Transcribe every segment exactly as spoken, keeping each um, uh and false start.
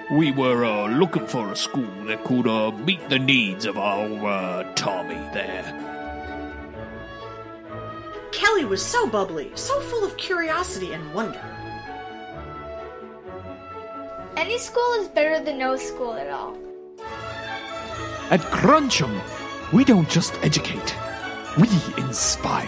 We were uh, looking for a school that could uh, meet the needs of our uh, Tommy there. Kelly was so bubbly, so full of curiosity and wonder. Any school is better than no school at all. At Crunch'em, we don't just educate, we inspire.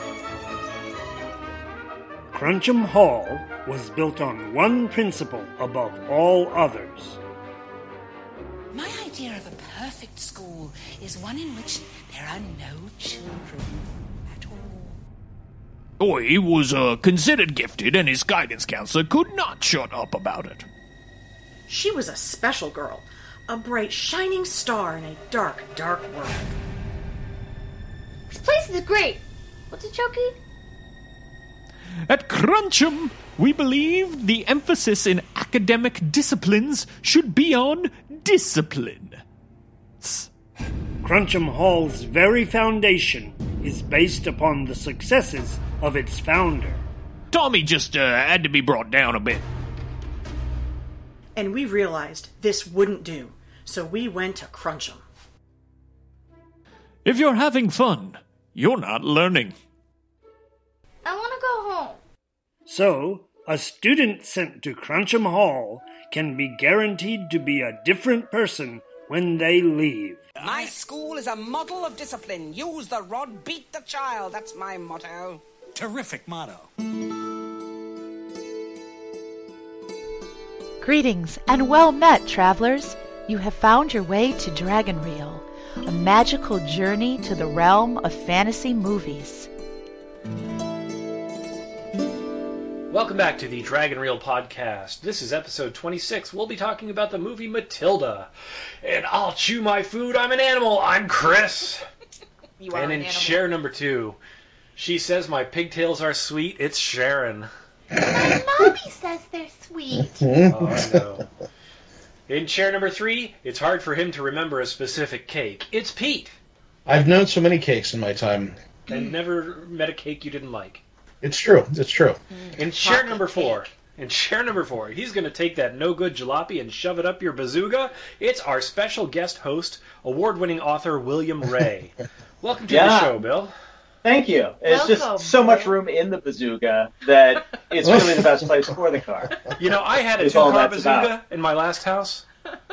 Crunch'em Hall was built on one principle above all others. My idea of a perfect school is one in which there are no children at all. Oh, he was uh, considered gifted, and his guidance counselor could not shut up about it. She was a special girl, a bright, shining star in a dark, dark world. This place is great. What's it, Chucky? At Crunch'em, we believe the emphasis in academic disciplines should be on discipline. Crunch'em Hall's very foundation is based upon the successes of its founder. Tommy just uh, had to be brought down a bit. And we realized this wouldn't do, so we went to Crunch'em. If you're having fun, you're not learning. I want to go home. So, a student sent to Crunch'em Hall can be guaranteed to be a different person when they leave. My school is a model of discipline. Use the rod, beat the child. That's my motto. Terrific motto. Greetings and well met, travelers. You have found your way to Dragon Reel, a magical journey to the realm of fantasy movies. Welcome back to the Dragon Reel podcast. This is episode twenty-six. We'll be talking about the movie Matilda. And I'll chew my food. I'm an animal. I'm Chris. You are and an in animal. chair number two, she says my pigtails are sweet. It's Sharon. My mommy says they're sweet. Oh, I know. In chair number three, it's hard for him to remember a specific cake. It's Pete. I've known so many cakes in my time. And never met a cake you didn't like. It's true. It's true. In chair number four, in chair number four, he's going to take that no-good jalopy and shove it up your bazooka. It's our special guest host, award-winning author William Ray. Welcome to yeah. the show, Bill. Thank you. It's Welcome, just so much Bill. room in the bazooka that it's really the best place for the car. You know, I had a It's all two-car that's bazooka about. in my last house.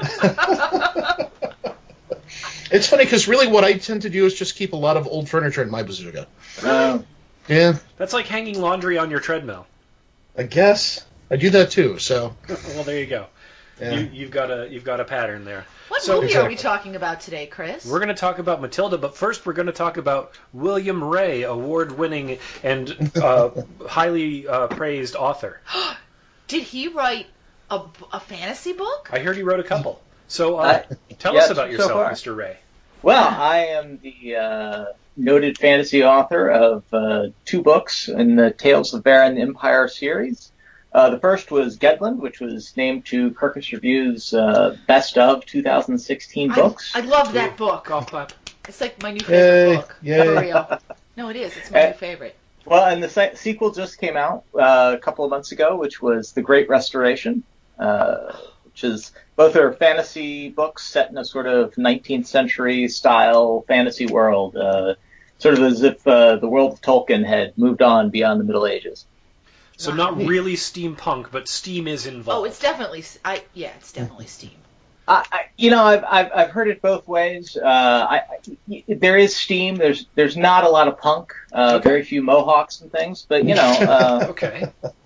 It's funny because really what I tend to do is just keep a lot of old furniture in my bazooka. Um, Yeah, That's like hanging laundry on your treadmill. I guess I do that too. So Well, there you go. yeah. You, you've got a you've got a pattern there. What So- movie Exactly. are we talking about today, Chris? We're going to talk about Matilda, but first we're going to talk about William Ray, award-winning and uh, highly uh, praised author. Did he write a, a fantasy book? I heard he wrote a couple. So uh, Uh, tell yes, us about so yourself, far. Mister Ray. well, I am the uh, noted fantasy author of uh, two books in the Tales of Baron Empire series. Uh, the first was Gedland, which was named to Kirkus Review's uh, Best of two thousand sixteen books. I, I love that book. Golf clap. It's like my new favorite Yay, book. yay. For real. No, it is. It's my Eh. new favorite. Well, and the se- sequel just came out uh, a couple of months ago, which was The Great Restoration, uh, which is both are fantasy books set in a sort of nineteenth century style fantasy world, uh, sort of as if uh, the world of Tolkien had moved on beyond the Middle Ages. So not really steampunk, but steam is involved. Oh, it's definitely. I yeah, it's definitely Steam. I, I, you know, I've, I've I've heard it both ways. Uh, I, I, there is steam. There's there's not a lot of punk. Uh, Okay. Very few mohawks and things, but you know, uh, Okay.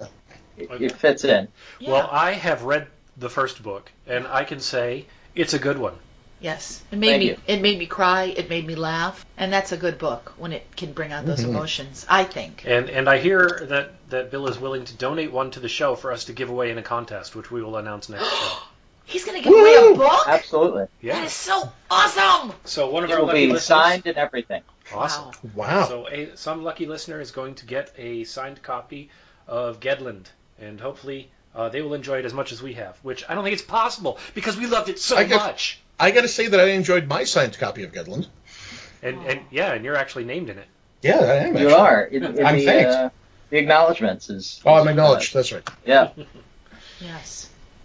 it, it fits in. Yeah. Well, I have read the first book, and I can say it's a good one. Yes, it made Thank me. you. It made me cry. It made me laugh, and that's a good book when it can bring out those Mhm. emotions. I think. And and I hear that, that Bill is willing to donate one to the show for us to give away in a contest, which we will announce next show. He's gonna give away a book. Absolutely. That Yeah. is so awesome. So one of It our will lucky be listeners. signed and everything. Awesome. Wow. Wow. So a, some lucky listener is going to get a signed copy of Gedland, and hopefully uh, they will enjoy it as much as we have, which I don't think it's possible because we loved it so I guess- much. I got to say that I enjoyed my signed copy of Gedland. And and yeah, and you're actually named in it. Yeah, I am. You actually. are. In, in I'm the, thanked. uh, the acknowledgements is. Oh, I'm is, acknowledged. That's right. uh, yeah. Yes.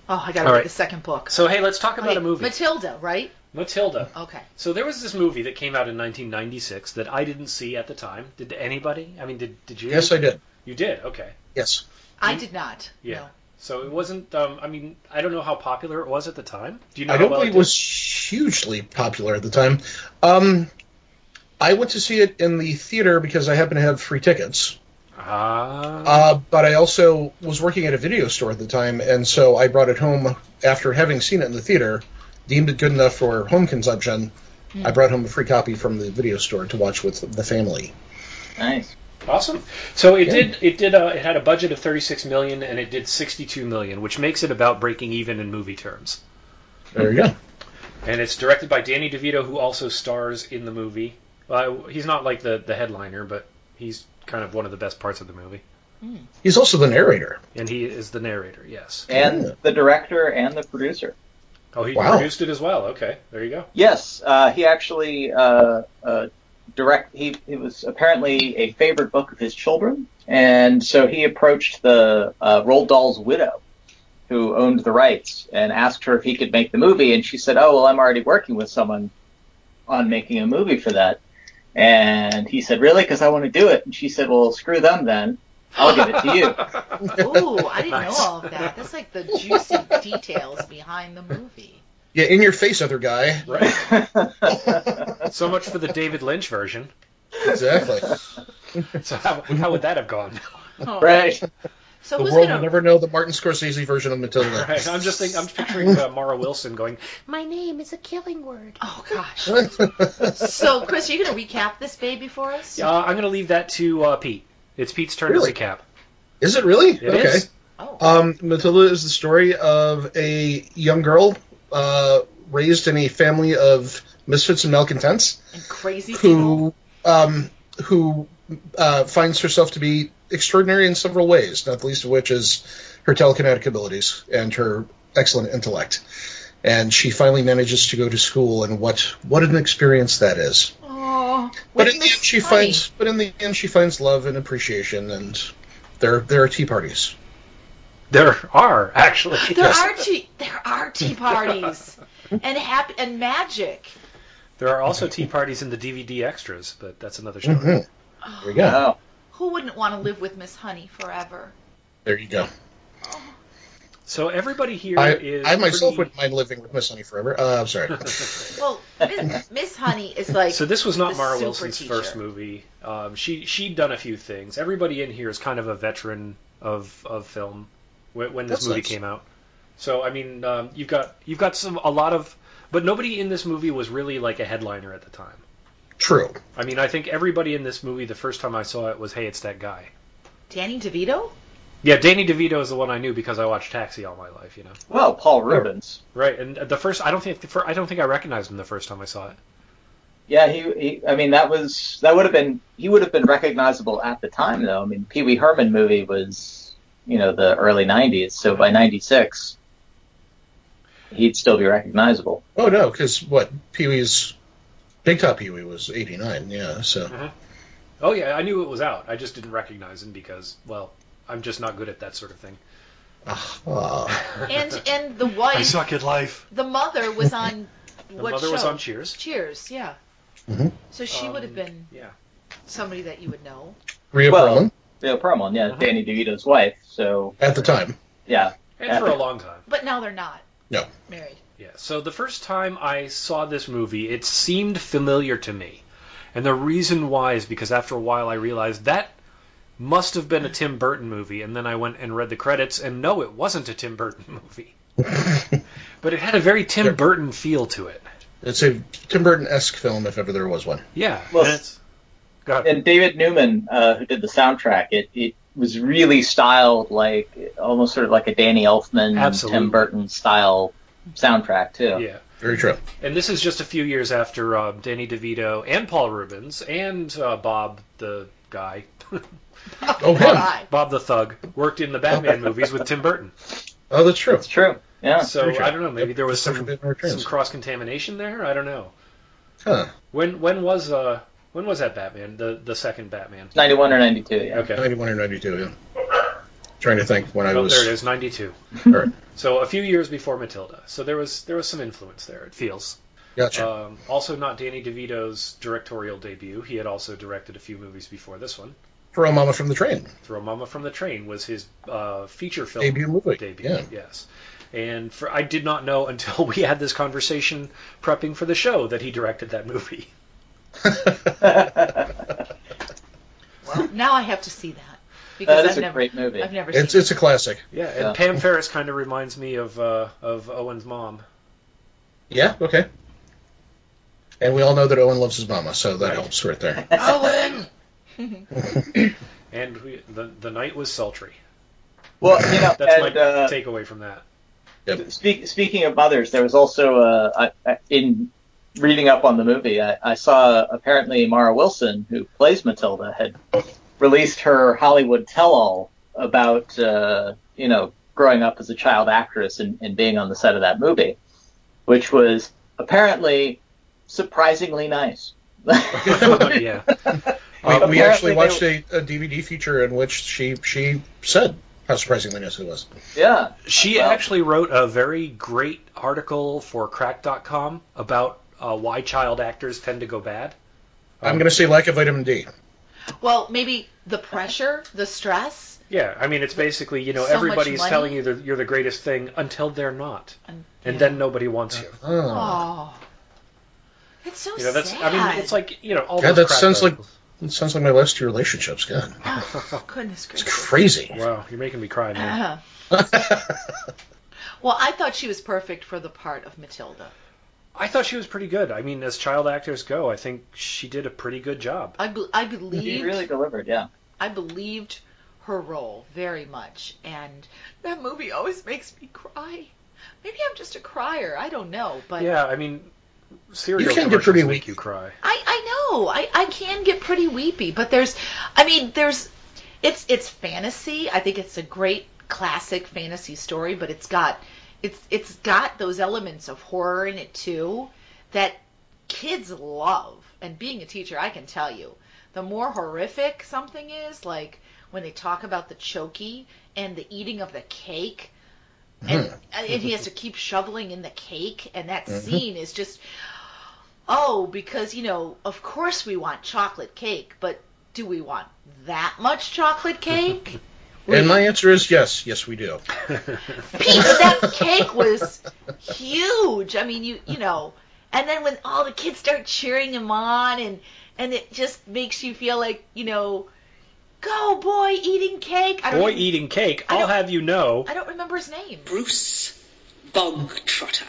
Oh, I got to All read right. the second book. So, hey, let's talk about Wait, a movie. Matilda, right? Matilda. Okay. So there was this movie that came out in nineteen ninety-six that I didn't see at the time. Did anybody? I mean, did did you? Yes, I did. You did? Okay. Yes. I did not. Yeah. No. So it wasn't, um, I mean, I don't know how popular it was at the time. Do you know I how don't well believe it it was hugely popular at the time. Um, I went to see it in the theater because I happened to have free tickets. Ah. Uh, but I also was working at a video store at the time, and so I brought it home after having seen it in the theater, deemed it good enough for home consumption. Hmm. I brought home a free copy from the video store to watch with the family. Nice. Awesome. So it Yeah. did. It did. Uh, it had a budget of thirty-six million, and it did sixty-two million, which makes it about breaking even in movie terms. There you go. And it's directed by Danny DeVito, who also stars in the movie. Uh, he's not like the the headliner, but he's kind of one of the best parts of the movie. He's also the narrator. And he is the narrator. Yes. And Yeah. the director and the producer. Oh, he Wow. produced it as well. Okay, there you go. Yes, uh, he actually uh, uh, direct. He it was apparently a favorite book of his children, and so he approached the uh, Roald Dahl's widow, who owned the rights, and asked her if he could make the movie. And she said, "Oh, well, I'm already working with someone on making a movie for that." And he said, "Really? Because I want to do it." And she said, "Well, screw them then. I'll give it to you." Ooh, I didn't Nice. know all of that. That's like the juicy details behind the movie. Yeah, in your face, other guy. Right. So much for the David Lynch version. Exactly. So how, how would that have gone? Oh. Right. So The who's world gonna? will never know the Martin Scorsese version of Matilda. Right. I'm just thinking. I'm picturing uh, Mara Wilson going, My name is a killing word. Oh gosh. So Chris, are you gonna recap this baby for us? uh, "I'm going to leave that to uh, Pete. It's Pete's turn Really? to recap." Is it really? It okay. is. Oh. Um, Matilda is the story of a young girl uh, raised in a family of misfits and malcontents And crazy people. who um, who uh, finds herself to be extraordinary in several ways, not the least of which is her telekinetic abilities and her excellent intellect. And she finally manages to go to school, and what what an experience that is. Oh. But with in the Miss end, she Honey. finds but in the end she finds love and appreciation, and there there are tea parties. There are actually. There Yes. are tea. There are tea parties and happy and magic. There are also tea parties in the D V D extras, but that's another story. Mhm. There you go. Oh. Who wouldn't want to live with Miss Honey forever? There you go. So everybody here I, is I myself pretty- wouldn't mind living with Miss Honey forever. Uh, I'm sorry. Well, Miss, Miss Honey is like. So this was not the Mara super Wilson's teacher. first movie. Um, she she'd done a few things. Everybody in here is kind of a veteran of of film when, when this That's movie nice. came out. So I mean, um, you've got you've got some a lot of, but nobody in this movie was really like a headliner at the time. True. I mean, I think everybody in this movie, the first time I saw it was, hey, it's that guy. Danny DeVito? Yeah, Danny DeVito is the one I knew because I watched Taxi all my life, you know. Well, Paul Rubens. Right, and the first, I don't think, the fir- I don't think I recognized him the first time I saw it. Yeah, he, he. I mean, that was that would have been he would have been recognizable at the time, though. I mean, Pee Wee Herman movie was, you know, the early nineties, so by ninety-six, he'd still be recognizable. Oh no, because what Pee Wee's Big Top Pee Wee was eighty-nine. Yeah, so Mhm. Oh yeah, I knew it was out. I just didn't recognize him because, well, I'm just not good at that sort of thing. uh, And and the wife, suck at life. the mother was on The what mother show? was on Cheers. Cheers, yeah. Mhm. So she Um, would have been Yeah. somebody that you would know. Rhea Well, Perlman Rhea Perlman, yeah, Mhm. Danny DeVito's wife. So at the time. yeah, And for a long time. But now they're not No. married. Yeah, so the first time I saw this movie, it seemed familiar to me. And the reason why is because after a while I realized that must have been a Tim Burton movie, and then I went and read the credits, and no, it wasn't a Tim Burton movie. But it had a very Tim Sure. Burton feel to it. It's a Tim Burton-esque film, if ever there was one. Yeah. Well, and it's, go ahead. and David Newman, uh, who did the soundtrack, it, it was really styled like almost sort of like a Danny Elfman, Absolutely. Tim Burton style soundtrack too. Yeah. Very true. And this is just a few years after uh, Danny DeVito and Paul Rubens and uh, Bob the guy, Oh, him. Bye. Bob the thug, worked in the Batman movies with Tim Burton. Oh, that's true. It's true. Yeah. So Very true. I don't know. Maybe there was Such a some bit more some returns. cross contamination there. I don't know. Huh. When when was uh when was that Batman? The the second Batman. ninety-one or ninety-two, yeah. Okay. ninety-one or ninety-two, yeah. Trying to think when I Oh, was. there it is, ninety-two. All right. So a few years before Matilda. So there was there was some influence there. It feels. Gotcha. Um, also, not Danny DeVito's directorial debut. He had also directed a few movies before this one. Throw Mama from the Train. Throw Mama from the Train was his uh, feature film Debut movie. Debut, Yeah. yes. And for I did not know until we had this conversation prepping for the show that he directed that movie. Well, now I have to see that. Because That is I've a never, great movie. I've never It's seen it's a classic. Yeah, and Yeah. Pam Ferris kind of reminds me of uh, of Owen's mom. Yeah. Okay. And we all know that Owen loves his mama, so that Right. helps right there. it. Owen! And we, the the night was sultry. Well, you know, That's and, my uh, takeaway from that. Yep. Speak, speaking of mothers, there was also uh, I, I- in reading up on the movie, I, I saw apparently Mara Wilson, who plays Matilda, had released her Hollywood tell-all about uh, you know growing up as a child actress and, and being on the set of that movie, which was apparently surprisingly nice. Yeah. We, Um, we actually apparently watched they- a, a D V D feature in which she she said how surprisingly nice it was. Yeah. She Well, actually wrote a very great article for crack dot com about uh, why child actors tend to go bad. I'm going to say lack of vitamin D. Well, maybe the pressure, the stress. Yeah, I mean, it's basically, you know, So much everybody's money. telling you that you're the greatest thing until they're not. And, And yeah. then nobody wants you. Oh. Oh. It's so You know, that's, sad. I mean, it's like, you know, all God, those that crack sounds like articles. it sounds like my last two relationships. God, Oh, goodness it's gracious. crazy. Wow, you're making me cry, man. Well, I thought she was perfect for the part of Matilda. I thought she was pretty good. I mean, as child actors go, I think she did a pretty good job. I, be- I He believed really delivered, yeah. I believed her role very much, and that movie always makes me cry. Maybe I'm just a crier. I don't know, but Yeah, I mean, cereal You can get commercials pretty make weak. you cry. I, I know I, I can get pretty weepy, but there's, I mean, there's, it's it's fantasy. I think it's a great classic fantasy story, but it's got it's it's got those elements of horror in it too that kids love. And being a teacher, I can tell you, the more horrific something is, like when they talk about the chokey and the eating of the cake, and, and he has to keep shoveling in the cake, and that scene is just, oh, because, you know, of course we want chocolate cake, but do we want that much chocolate cake? And my answer is yes, yes we do. Pete, that cake was huge. I mean, you you know, and then when all the kids start cheering him on, and and it just makes you feel like, you know, go boy eating cake. I don't Boy even- eating cake, I I'll don't- have you know. I don't remember his name. Bruce Bogtrotter.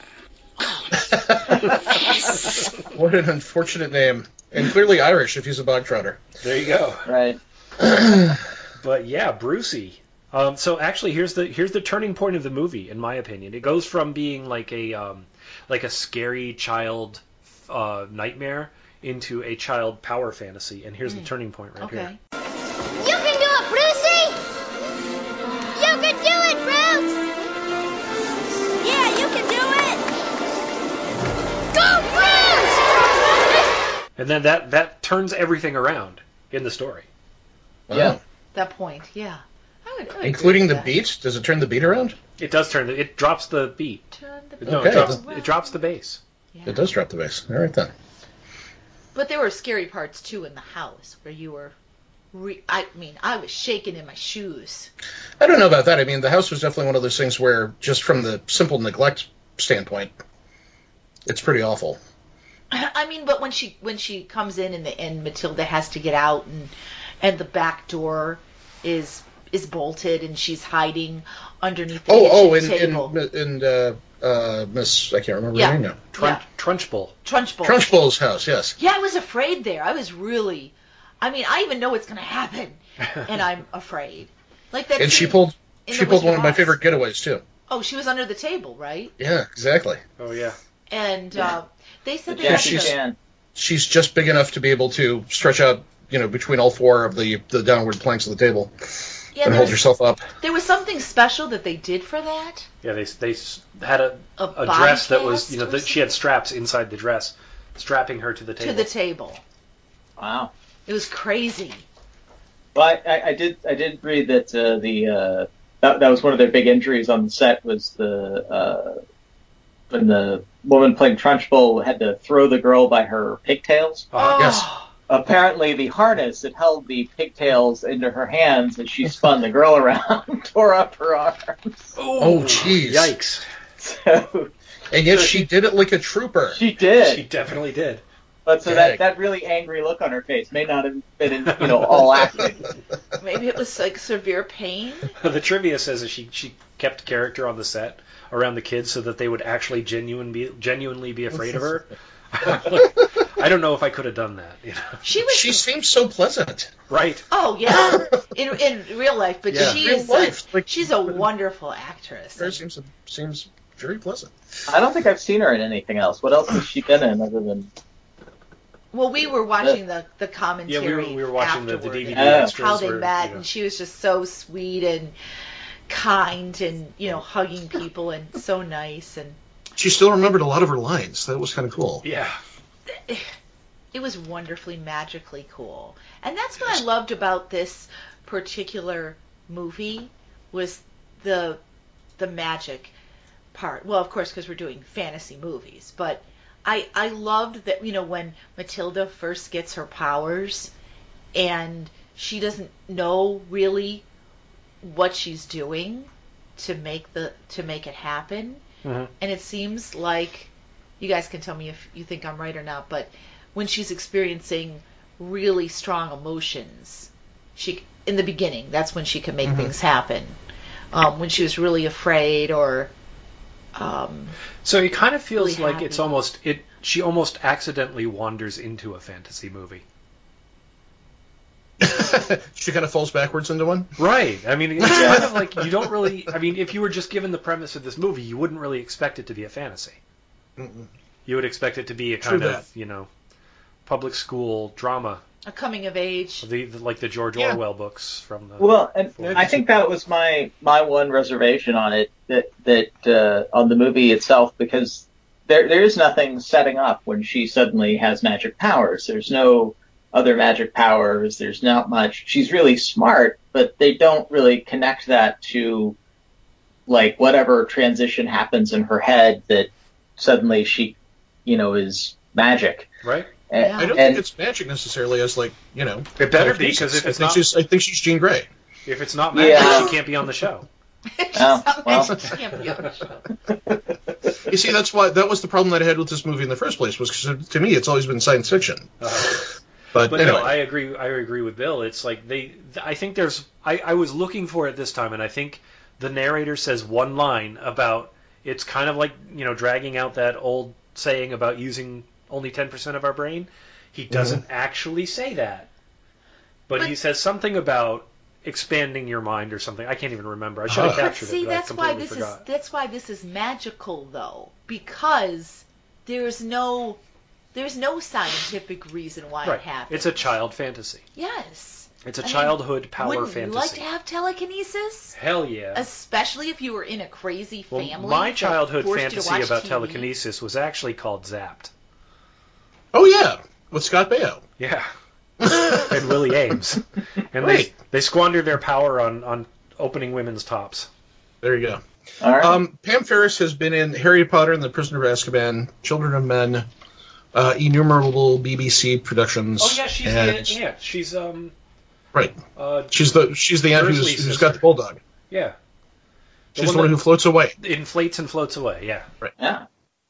What an unfortunate name, and clearly Irish if he's a bog trotter. There you go. Right. But yeah, Brucey. Um, so actually, here's the here's the turning point of the movie, in my opinion. It goes from being like a um, like a scary child uh, nightmare into a child power fantasy, and here's the turning point right here. Okay. You can do it, Brucey! You can do it, Bruce! Yeah, you can do it! Go, Bruce! And then that that turns everything around in the story. Yeah. That point, yeah. I would, I would Including agree the with beat? Does it turn the beat around? It does turn the, it drops the beat. that. Turn the No, Okay. it drops it drops the bass. Yeah. It does drop the bass. All right then. But there were scary parts too in the house where you were. Re- I mean, I was shaking in my shoes. I don't know about that. I mean, the house was definitely one of those things where, just from the simple neglect standpoint, it's pretty awful. I mean, but when she when she comes in and the and Matilda has to get out, and and the back door is is bolted and she's hiding underneath the Oh, kitchen oh, in table. in, in uh, uh, Miss, I can't remember Yeah. her name now. Trunch, Yeah. Trunchbull. Trunchbull. Trunchbull's house, yes. Yeah, I was afraid there. I was really. I mean, I even know what's going to happen, and I'm afraid. Like that. And she scene pulled in she The pulled Wizard one of my Oz. favorite getaways too. Oh, she was under the table, right? Yeah, exactly. Oh yeah. And uh, they said The they had Jackie she's- to. Chan. She's just big enough to be able to stretch out, you know, between all four of the the downward planks of the table Yeah, and there hold was, yourself up. there was something special that they did for that. Yeah, they they s- had a A, a body dress that was cast you know or that she had straps inside the dress, strapping her to the table. to the table. Wow. It was crazy. Well, I, I, I did I did read that uh, the uh, that that was one of their big injuries on the set was the uh, when the woman playing Trunchbull had to throw the girl by her pigtails. Oh. Yes. Apparently, the harness that held the pigtails into her hands as she spun the girl around tore up her arms. Oh, jeez. Yikes. So, And yet so she did it like a trooper. She did. She definitely did. But so that, that really angry look on her face may not have been, you know, all acting. Maybe it was like severe pain. The trivia says that she she kept character on the set around the kids so that they would actually genuine be, genuinely be afraid of her. I don't know if I could have done that. You know? She was. She seems so pleasant. Right. Oh yeah, in in real life, but Yeah. she Real is. life, a, like- she's a wonderful actress. Her seems seems very pleasant. I don't think I've seen her in anything else. What else has she been in other than... Well, we were watching the the commentary. Yeah, we were, we were watching the, the afterward D V D and extras. how they where, met, you know. and she was just so sweet and kind, and you know, hugging people, and so nice, and She still remembered a lot of her lines. That was kind of cool. Yeah. it was wonderfully magically cool. And that's what I loved about this particular movie was the the magic part. Well, of course, because we're doing fantasy movies, but I I loved that, you know, when Matilda first gets her powers and she doesn't know really what she's doing to make the to make it happen. Mm-hmm. And it seems like, you guys can tell me if you think I'm right or not, but when she's experiencing really strong emotions, she in the beginning, that's when she can make Mm-hmm. things happen. Um, when she was really afraid or um, So it kind of feels really like it's happy. almost it. She almost accidentally wanders into a fantasy movie. She kind of falls backwards into one. Right. I mean, it's kind of like you don't really. I mean, if you were just given the premise of this movie, you wouldn't really expect it to be a fantasy. Mm-mm. You would expect it to be a True kind that. of, you know, public school drama, a coming of age. the, the like the George Yeah. Orwell books from the. Well, and Yeah, I think that was my my one reservation on it, that that uh, on the movie itself, because there there is nothing setting up when she suddenly has magic powers. There's no other magic powers. There's not much. She's really smart, but they don't really connect that to like whatever transition happens in her head that suddenly she, you know, is magic. Right. And, Yeah. I don't and- think it's magic necessarily as like, you know. It better be, telekinesis. 'cause if I it's think not- she's I think she's Jean Grey. If it's not magic, Yeah. she can't be on the show. Oh, well. She can't be on the show. You see, that's why that was the problem that I had with this movie in the first place. Was because to me, it's always been science fiction. Uh, But, But anyway, no, I agree. I agree with Bill. It's like they. I think there's. I, I was looking for it this time, and I think the narrator says one line about it's kind of like, you know, dragging out that old saying about using only ten percent of our brain. He doesn't actually say that, but, But- he says something about expanding your mind or something. I can't even remember. I should have Uh-huh. But captured see, it, but that's I why completely this forgot. is that's why this is magical, though, because there's no there's no scientific reason why it Right. happens. It's a child fantasy. Yes. It's a I mean, childhood power Wouldn't fantasy. you like to have telekinesis? Hell yeah. Especially if you were in a crazy Well, family. my that childhood forced you to fantasy watch about T V. telekinesis was actually called Zapped. oh yeah, with Scott Baio. Yeah. And Willie Ames. And they, Right. they squandered their power on, on opening women's tops. There you go. All right. Um, Pam Ferris has been in Harry Potter and the Prisoner of Azkaban, Children of Men, uh, innumerable B B C productions. Oh yeah, she's and, the, yeah, she's um right. uh She's the she's the aunt who's, Dursley's who's sister. got the bulldog. yeah. She's the one that who floats away. inflates and floats away, yeah. yeah.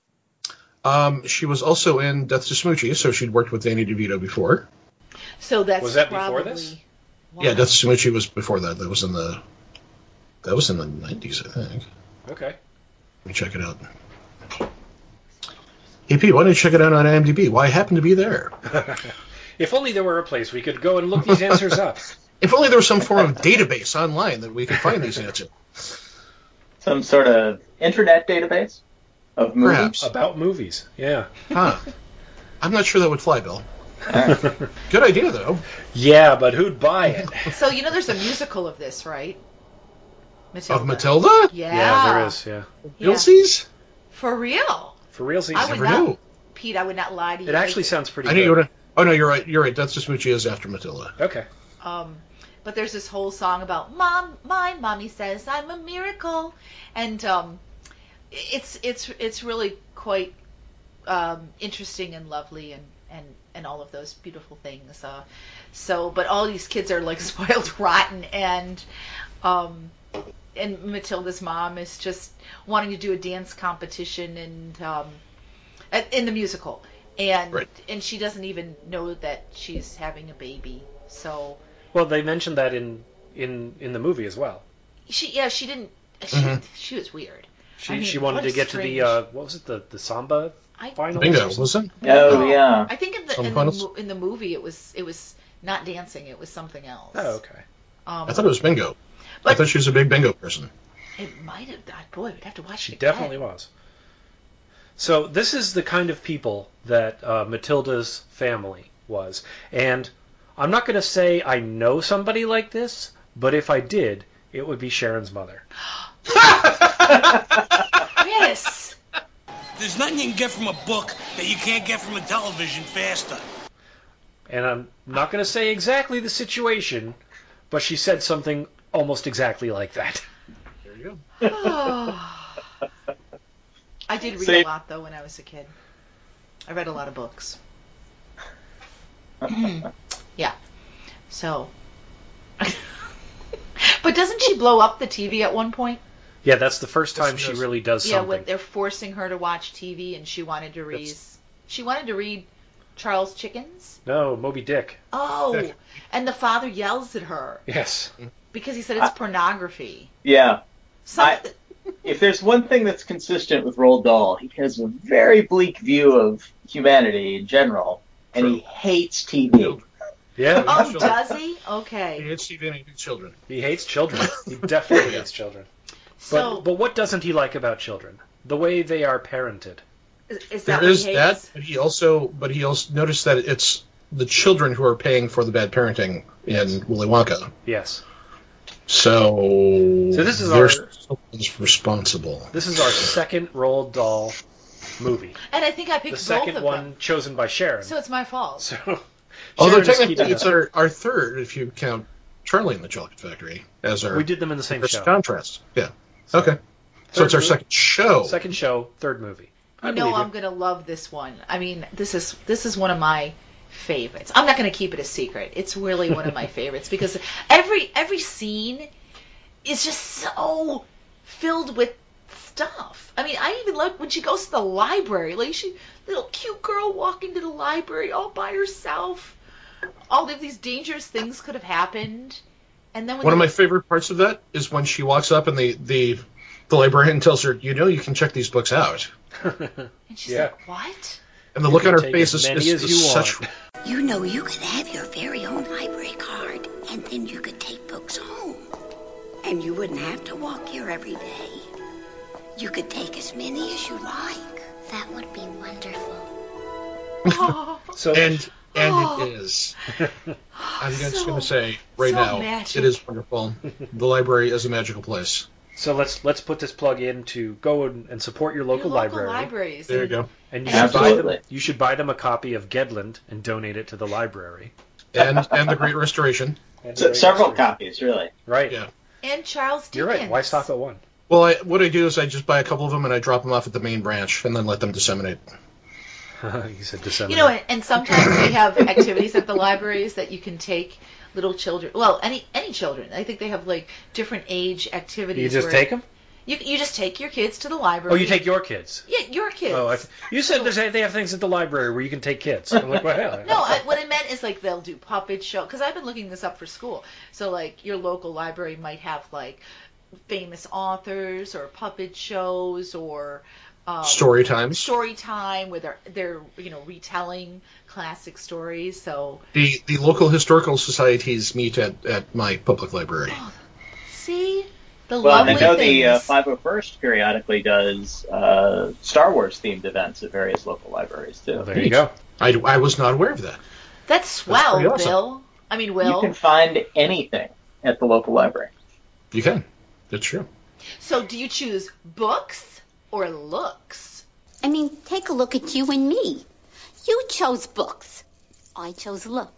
Um, she was also in Death to Smoochie, so she'd worked with Danny DeVito before. So that's Was that before probably this? why. Yeah, Death to Smoochie was before that. That was in the that was in the nineties, I think. Okay. Let me check it out. Hey Pete, why don't you check it out on IMDb? Why I happen to be there? If only there were a place we could go and look these answers up. If only there was some form of database online that we could find these answers. Some sort of internet database of movies. Perhaps. About movies, yeah. Huh. I'm not sure that would fly, Bill. Good idea, though. Yeah, but who'd buy it? So you know, there's a musical of this, right? Matilda. Of Matilda? Yeah. Yeah, there is, yeah. Yeah. Ilseys? For real. For real, I would Never not, knew. Pete. I would not lie to you. it actually sounds pretty I knew good. you were. Oh no, you're right. You're right. Death to Smoochie is after Matilda. Okay. Um, But there's this whole song about mom, my mommy says I'm a miracle, and um, it's it's it's really quite um, interesting and lovely and, and, and all of those beautiful things. Uh, so, but all these kids are like spoiled rotten, and um, and Matilda's mom is just wanting to do a dance competition and um, in the musical, and Right. and she doesn't even know that she's having a baby. So. Well, they mentioned that in in in the movie as well. She yeah she didn't she Mhm. she was weird. She I mean, she wanted what to a get to the strange- uh, what was it the the samba I- final? Bingo, was it? Oh, yeah. I think in the Samba in the, finals? mo- in the movie it was it was not dancing, it was something else. Oh, okay. Um, I thought it was bingo. I But- thought she was a big bingo person. It might have. God, boy, we'd have to watch She it again. definitely was. So this is the kind of people that uh, Matilda's family was, and I'm not going to say I know somebody like this, but if I did, it would be Sharon's mother. Yes. There's nothing you can get from a book that you can't get from a television faster. And I'm not going to say exactly the situation, but she said something almost exactly like that. There you go. I did read See- a lot though when I was a kid. I read a lot of books. Yeah. So. But doesn't she blow up the T V at one point? Yeah, that's the first time Yes, she yes. really does Yeah, something. when they're forcing her to watch T V, and she wanted to read. She wanted to read Charles Chickens. No, Moby Dick. Oh, Dick. and the father yells at her Yes. because he said it's pornography. Yeah. So, I- If there's one thing that's consistent with Roald Dahl, he has a very bleak view of humanity in general, and he hates T V. Yeah. oh, does he? He Okay. hates T V and he hates children. He hates children. He definitely hates children. So, But but what doesn't he like about children? The way they are parented. is, is that There what is he that, hates? but he also but he also noticed that it's the children who are paying for the bad parenting in Willy Wonka. Yes. So, So this is they're our- someone's responsible. This is our second Roald Dahl movie. And I think I The picked both second of one them. chosen by Sharon. So it's my fault. So, Although Sharon is technically keeping it's up. our, our third if you count Charlie and the Chocolate Factory as our We did them in the same first show. contrast. Yeah. Okay. So it's our movie. second show. Second show, third movie. I You know believe I'm gonna love this one. I mean, this is this is one of my favorites. I'm not gonna keep it a secret. It's really one of my favorites because every every scene is just so filled with stuff. I mean, I even love when she goes to the library. Like she, little cute girl walking to the library all by herself. All of these dangerous things could have happened. And then when One of they- my favorite parts of that is when she walks up and the, the, the librarian tells her, you know, you can check these books out. and she's Yeah. like, what? And the You look can on her take face as is, many is, as is you such. want. You know, you could have your very own library card, and then you could take books home. And you wouldn't have to walk here every day. You could take as many as you like. That would be wonderful. So And and Oh. it is. I'm just So- going to say right so now, magic. it is wonderful. The library is a magical place. So let's let's put this plug in to go and, and support your local, Your local library. libraries. There you And- go. And you should buy Absolutely. them. You should buy them a copy of Gedland and donate it to the library. And and the Great Restoration. And Se- the several Great copies, really. Right. Yeah. And Charles Dickens. You're right. Why stop at one? Well, I, what I do is I just buy a couple of them and I drop them off at the main branch and then let them disseminate. You said December. You know, and, and sometimes they have activities at the libraries that you can take little children. Well, any any children. I think they have like different age activities. You just where take them? You you just take your kids to the library. Oh, you take your kids. Yeah, your kids. Oh, I, you said there's, they have things at the library where you can take kids. I'm like, well, hell. No, I, what I meant is like they'll do puppet show because I've been looking this up for school. So like your local library might have like famous authors or puppet shows or um, Story times. Story time where they're they're you know retelling classic stories. So The the local historical societies meet at, at my public library. see the Well, lovely I know things. the uh, five oh first periodically does uh, Star Wars themed events at various local libraries too. Well, there you go. I, I was not aware of that. That's swell, pretty awesome. Bill. I mean, Will. You can find anything at the local library. You can. That's true. So do you choose books or looks? I mean, take a look at you and me. You chose books. I chose looks.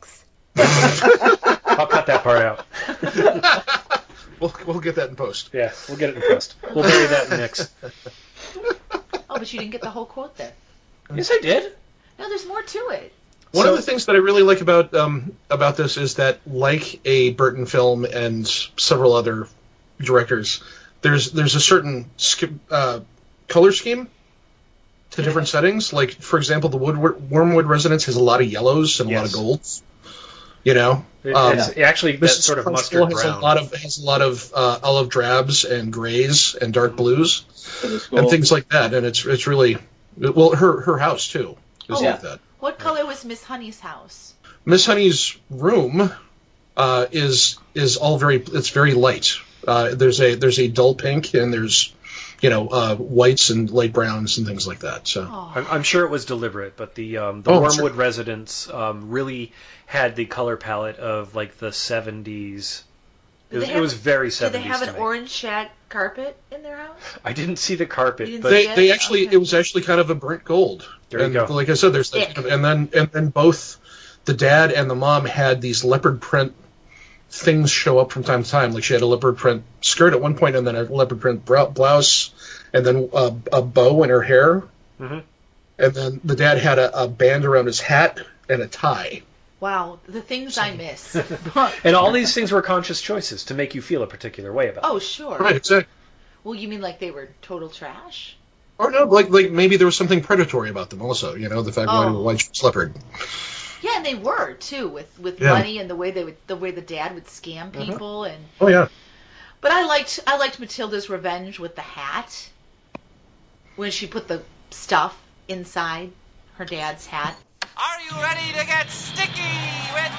I'll cut that part out. We'll we'll get that in post. Yeah, we'll get it in post. We'll bury that in mix. Oh, but you didn't get the whole quote there. Yes, I did. No, there's more to it. One So- of the things that I really like about um, about this is that, like a Burton film and several other directors, there's there's a certain sk- uh, color scheme to different settings. Like, for example, the Woodward, Wormwood residence has a lot of yellows and a lot of Yes. golds. You know, It- um, it's actually that Missus sort of Crunchville mustard has brown. a lot of has a lot of uh, olive drabs and grays and dark blues and things like that. And it's it's really well her her house too is Oh. like that. What color was Miss Honey's house? Miss Honey's room uh, is is all very it's very light. Uh, there's a there's a dull pink and there's you know uh, whites and light browns and things like that. So I'm, I'm sure it was deliberate, but the um, the Oh, Wormwood sure. residence um, really had the color palette of like the seventies. It Did was, they it have- was very Did seventies they have to an me. orange shag carpet in their house? I didn't see the carpet, You didn't but see they it? they actually Okay. it was actually kind of a burnt gold. There you and go. Like I said, there's that, Thick. and then and then both the dad and the mom had these leopard print things show up from time to time. Like she had a leopard print skirt at one point, and then a leopard print brow- blouse, and then a, a bow in her hair, Mhm. and then the dad had a, a band around his hat and a tie. Wow, the things I miss. and all these things were conscious choices to make you feel a particular way about. Oh, sure. Right, exactly. Well, you mean like they were total trash? Or no, like like maybe there was something predatory about them also. You know, the fact Oh. that why she was leopard. Yeah, and they were too, with with Yeah. money and the way they would, the way the dad would scam people, and. Oh yeah. But I liked I liked Matilda's revenge with the hat, when she put the stuff inside her dad's hat. Are you ready to get sticky with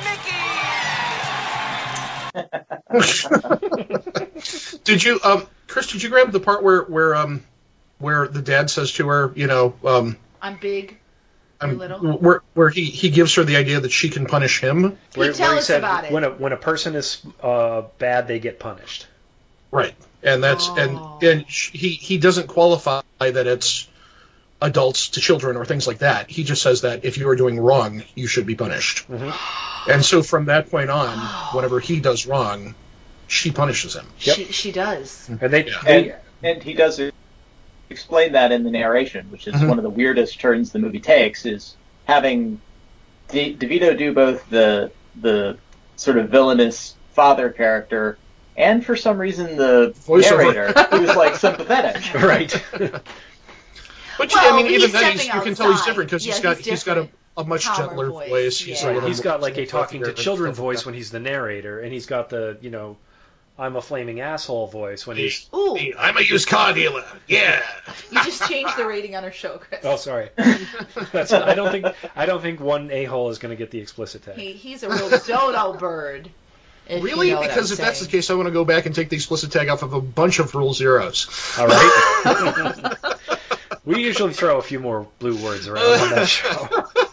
Mickey? Did you, um, Chris? Did you grab the part where where um where the dad says to her, you know, um, I'm big, you're I'm, little. where where he he gives her the idea that she can punish him? Where, tell where he us said about it. when a when a person is uh, bad, they get punished. Right, and that's Oh. and and sh- he he doesn't qualify that it's adults to children or things like that. He just says that if you are doing wrong, you should be punished. Mm-hmm. And so from that point on, whenever he does wrong, she punishes him. She she does. And they, And, and he does explain that in the narration, which is Mhm. one of the weirdest turns the movie takes, is having De- DeVito do both the the sort of villainous father character and for some reason the Voiceover. narrator who's like sympathetic. right. But Well, I mean, he's even then, he's, stepping you can tell he's outside. different because Yeah, he's got he's he's got a, a much Calmer gentler voice, voice. He's yeah. a little He's got like a more talking to healthier children and stuff voice like when he's the narrator, and he's got the you know, I'm a flaming asshole voice when he's. Ooh, that. I'm a used car dealer. Yeah. you just changed the rating on her show, Chris. Oh, sorry. That's I don't think I don't think one a hole is going to get the explicit tag. He, he's a real dodo bird. if Really? you know what Because I'm if that's the saying. case, I want to go back and take the explicit tag off of a bunch of rule zeros. All right. We usually throw a few more blue words around on that show.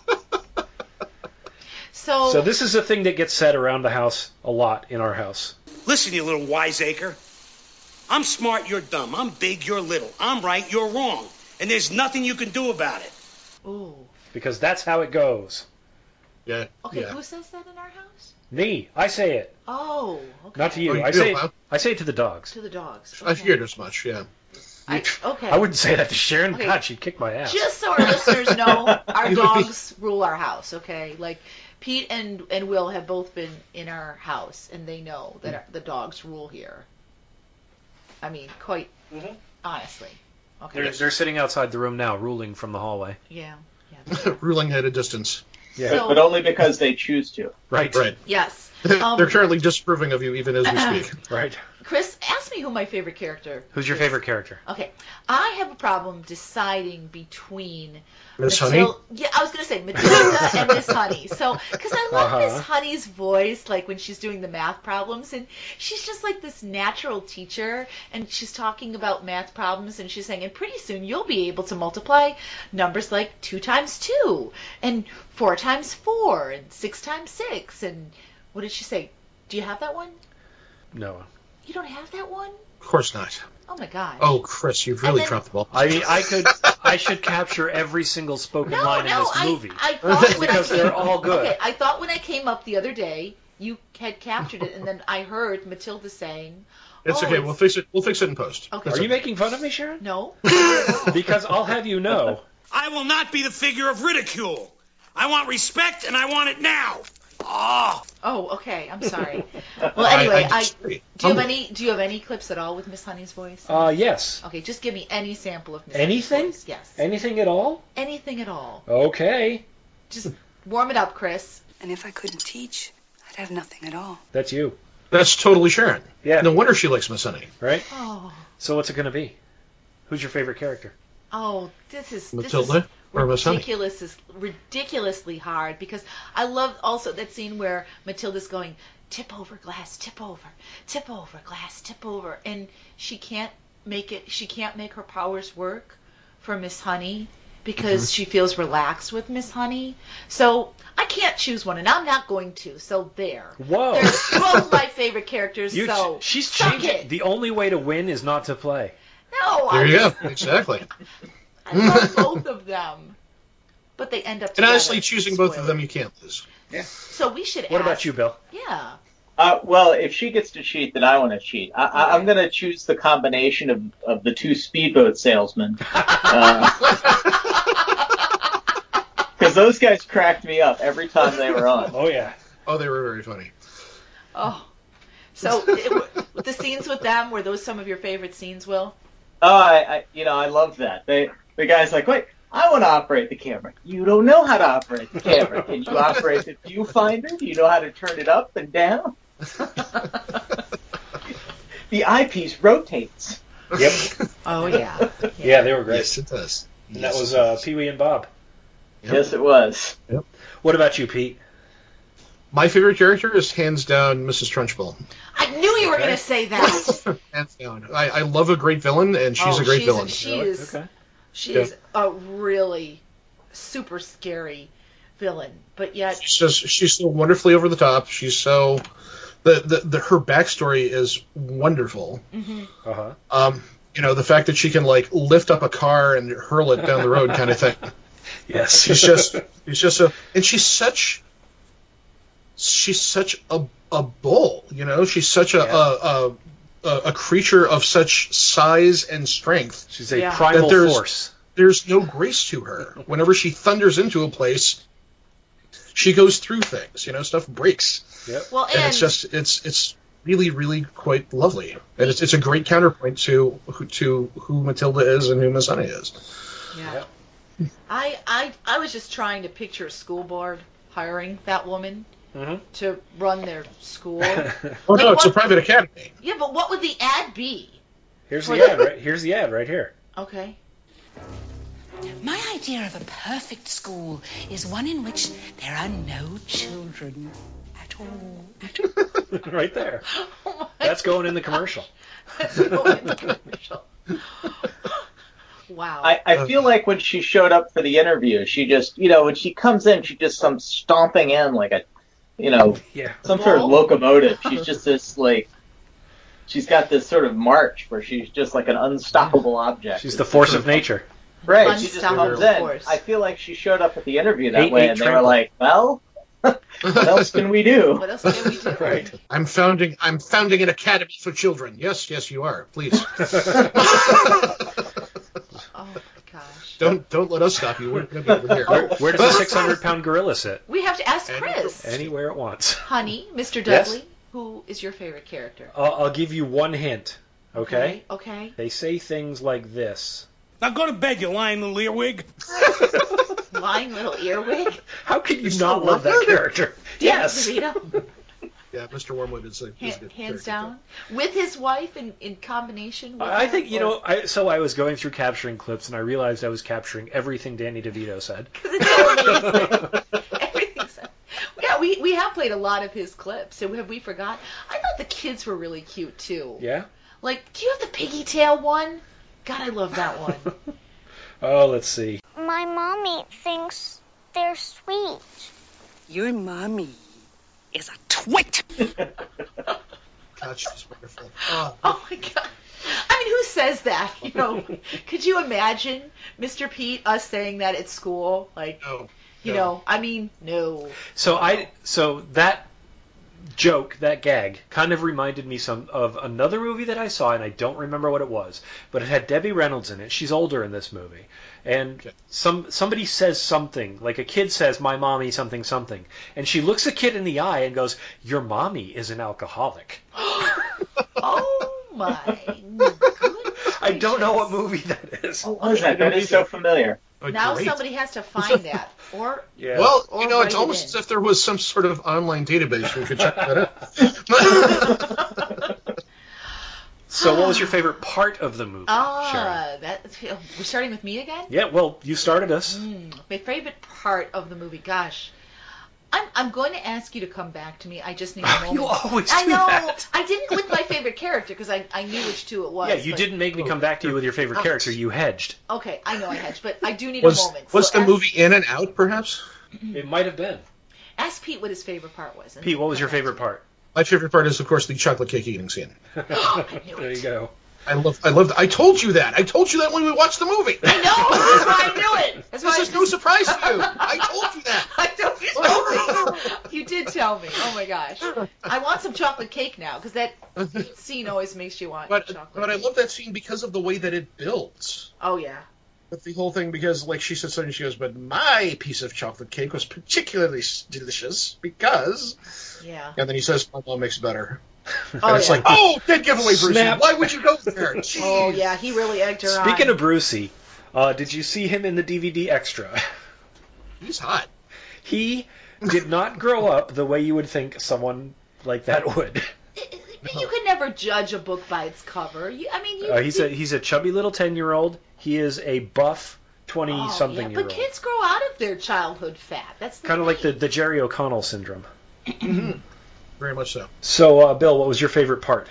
So, So this is a thing that gets said around the house a lot in our house. Listen, you little wiseacre. I'm smart, you're dumb. I'm big, you're little. I'm right, you're wrong. And there's nothing you can do about it. ooh. Because that's how it goes. Yeah. Okay, yeah. who says that in our house? Me, I say it, Oh, okay. not to you. Oh, you I do, say huh? it, I say it to the dogs. To the dogs. I Okay. figured as much. Yeah. I, okay. I wouldn't say that to Sharon. Okay. God, she'd kick my ass. Just so our listeners know, our You would be- dogs rule our house, okay? Like, Pete and, and Will have both been in our house, and they know that our, the dogs rule here. I mean, quite honestly. Okay. They're, they're sitting outside the room now, ruling from the hallway. Yeah. Yeah. Ruling at a distance. Yeah. But, but only because they choose to. Right. Right. Yes. Um, They're currently disapproving of you even as we speak. Right. Chris, ask me who my favorite character Who's your is. favorite character? Okay. I have a problem deciding between Miss Matil- Honey? Yeah, I was going to say Matilda and Miss Honey. So, because I love Uh-huh. Miss Honey's voice, like when she's doing the math problems, and she's just like this natural teacher, and she's talking about math problems, and she's saying, and pretty soon you'll be able to multiply numbers like two times two, and four times four, and six times six, and what did she say? Do you have that one? No. You don't have that one? Of course not. Oh my gosh. Oh, Chris, you've really And then- dropped the ball. I mean, I could, I I should capture every single spoken No, line no, in this I, movie. I thought when because I came, they're all good. Okay, I thought when I came up the other day, you had captured it, and then I heard Matilda saying, It's oh, okay. We'll fix it. We'll fix it in post. Okay. That's Are you okay. making fun of me, Sharon? No. Because I'll have you know. I will not be the figure of ridicule. I want respect, and I want it now. Oh. Oh, okay. I'm sorry. Well, anyway, I- I I, disagree. do you have Humble. any do you have any clips at all with Miss Honey's voice? Uh, yes. Okay, just give me any sample of Miss Anything? Honey's voice. Yes. Anything at all? Anything at all. Okay. Just warm it up, Chris. And if I couldn't teach, I'd have nothing at all. That's you. That's totally Sharon. Yeah. No wonder she likes Miss Honey. Right? Oh. So what's it going to be? Who's your favorite character? Oh, this is Matilda this is or Miss Honey? ridiculous is ridiculously hard because I love also that scene where Matilda's going tip over glass, tip over, tip over glass, tip over, and she can't make it. She can't make her powers work for Miss Honey because Mm-hmm. she feels relaxed with Miss Honey. So I can't choose one, and I'm not going to. So there. Whoa. They're both my favorite characters. You, so she's suck changing. it. The only way to win is not to play. No, There I you go. Exactly. I love both of them. But they end up And together. honestly, choosing both of Spoiler. them, you can't lose. Yeah. So we should What ask. about you, Bill? Yeah. Uh, well, if she gets to cheat, then I want to cheat. I, I, I'm going to choose the combination of, of the two speedboat salesmen. Because those guys cracked me up every time they were on. Oh, yeah. Oh, they were very funny. Oh. So it, the scenes with them, were those some of your favorite scenes, Will? Oh, I, I you know, I love that. They, the guy's like, wait, I want to operate the camera. You don't know how to operate the camera. Can you operate the viewfinder? Do you know how to turn it up and down? The eyepiece rotates. Yep. Oh, yeah. Yeah, they were great. Yes, it does. And Yes, that was it uh, does. Pee Wee and Bob. Yep. Yes, it was. Yep. What about you, Pete? My favorite character is hands down Missus Trunchbull. I knew you were going to say that. Hands down. I, I love a great villain, and she's oh, a great she's, villain. She Really? is, Okay. she Yeah. is a really super scary villain. But yet, She's just, she's so wonderfully over the top. She's so the, the, the her backstory is wonderful. mm-hmm. Uh-huh. Um, you know, the fact that she can like lift up a car and hurl it down the road, kind of thing. Yes. She's just she's just a and she's such she's such a a bull. You know, she's such a Yeah. a, a a creature of such size and strength. She's a Yeah. primal That there's- force. There's no grace to her. Whenever she thunders into a place, she goes through things. You know, stuff breaks. Yep. well, And, and it's just it's it's really really quite lovely, and it's it's a great counterpoint to who to who Matilda is and who Miss Honey is. yeah. I, I, I was just trying to picture a school board hiring that woman Mm-hmm. to run their school. Oh no, Like it's a what- private academy. Yeah, but what would the ad be? Here's the ad. Right. Here's the ad right here. Okay. My idea of a perfect school is one in which there are no children at all. At all. Right there. Oh my That's going in the commercial. That's going in the commercial. Wow. I, I feel like when she showed up for the interview, she just, you know, when she comes in, she just comes stomping in like a, you know, Yeah. some sort of Bull? locomotive. She's just this, like, she's got this sort of march where she's just like an unstoppable object. She's the force of nature. Right, she just Unstoppable comes in. force. I feel like she showed up at the interview that Eight- way, eight and they were trample. like, well, what else can we do? What else can we do? Right. I'm founding I'm founding an academy for children. Yes, yes, you are. Please Oh my gosh. don't don't let us stop you. We're gonna be over here. Where, where does a six hundred pound gorilla sit? We have to ask Chris. Anywhere it wants. Honey, Mister Yes? Dudley, who is your favorite character? I'll, I'll give you one hint. Okay? Okay. They say things like this. Now go to bed, you lying little earwig. Lying little earwig. How can you not love that character? Yes. DeVito, Yeah, Mister Wormwood is a, is a hand, good hands character, down. With his wife in, in combination with I him, think, you or- know, I, so I was going through capturing clips and I realized I was capturing everything Danny DeVito said. It's so amazing. Everything's. Yeah, we, we have played a lot of his clips. So have we forgot? I thought the kids were really cute too. Yeah? Like, do you have the piggy tail one? God, I love that one. Oh, let's see. My mommy thinks they're sweet. Your mommy is a twit. God, she's wonderful. Oh, Oh my God. I mean, who says that, you know, could you imagine, Mister Pete, us saying that at school? Like, no, you no. know, I mean, no. So I so that joke, that gag, kind of reminded me some of another movie that I saw, and I don't remember what it was, but it had Debbie Reynolds in it. She's older in this movie, and some somebody says something, like a kid says, "My mommy something something," and she looks a kid in the eye and goes, "Your mommy is an alcoholic." Oh my goodness! I don't know what movie that is. Oh, what is that? That is so familiar. Oh, Now great. somebody has to find that, or Yeah. Well, Or you know, it's write it almost in. as if there was some sort of online database we could check that out. So what was your favorite part of the movie, Sharon? ah, that we're starting with me again. Yeah, well, you started us. Mm, my favorite part of the movie, gosh. I'm, I'm going to ask you to come back to me. I just need a moment. You always I do know. that. I didn't with my favorite character because I, I knew which two it was. Yeah, you but- didn't make me come back to you with your favorite character. You hedged. Okay, I know I hedged, but I do need Was, a moment. was So the ask, movie In and Out, perhaps? It might have been. Ask Pete what his favorite part was. and Pete, what was come your back to favorite me. part? My favorite part is, of course, the chocolate cake eating scene. There you go. I love, I loved. I told you that. I told you that when we watched the movie. I know. That's why I knew it. That's why This is I no surprise to you. I told you that. I don't you told me. You did tell me. Oh my gosh. I want some chocolate cake now because that scene always makes you want But chocolate. but I cake. love that scene because of the way that it builds. Oh yeah. With the whole thing, because like she sits there and she goes, but my piece of chocolate cake was particularly s- delicious because, Yeah. and then he says, my mom makes it better. Oh, and it's yeah. like, oh, dead giveaway, Brucey. Snap. Why would you go there? Jeez. Oh yeah. He really egged her on. Speaking of Brucey, uh, did you see him in the D V D extra? He's hot. He did not grow up the way you would think someone like that would. You can never judge a book by its cover. You, I mean, you. Uh, he's you, a he's a chubby little ten-year-old. He is a buff twenty-something oh, yeah, year old. But kids grow out of their childhood fat. That's the Kind of like the, thing. the Jerry O'Connell syndrome. Very much so. So, uh, Bill, what was your favorite part?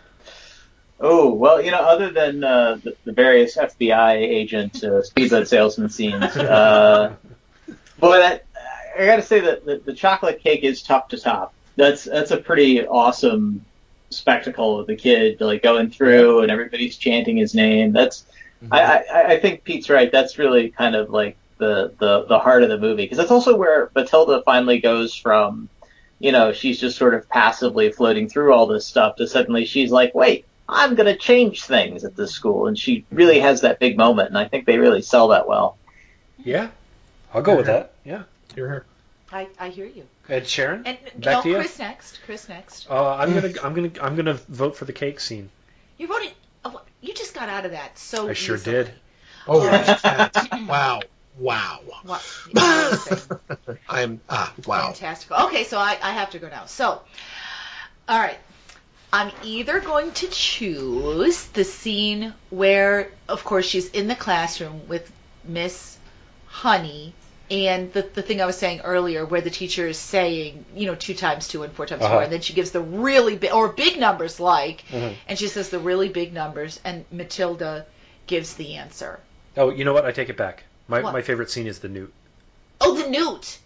Oh, well, you know, other than uh, the, the various F B I agent uh, speedboat salesman scenes, uh, boy, that, I got to say that the, the chocolate cake is tough to top. That's that's a pretty awesome spectacle of the kid like going through and everybody's chanting his name. That's mm-hmm. I, I, I think Pete's right. That's really kind of like the the, the heart of the movie, because that's also where Matilda finally goes from, you know, she's just sort of passively floating through all this stuff to suddenly she's like, wait, I'm going to change things at this school. And she really has that big moment, and I think they really sell that well. Yeah, I'll go with that. Yeah. Hear her. I, I hear you. Ed Sharon, And back no, to you. Chris next. Chris next. Uh, I'm gonna I'm gonna I'm gonna vote for the cake scene. You voted. Oh, you just got out of that so I sure easily. did. Oh, that. Wow. Wow. What? Amazing. I'm, ah, wow. Fantastic. Okay, so I, I have to go now. So, all right. I'm either going to choose the scene where, of course, she's in the classroom with Miss Honey, and the the thing I was saying earlier, where the teacher is saying, you know, two times two and four times Uh-huh. four, and then she gives the really big, or big numbers like, Mhm. and she says the really big numbers, and Matilda gives the answer. Oh, you know what? I take it back. My What? my favorite scene is the newt. Oh, the newt.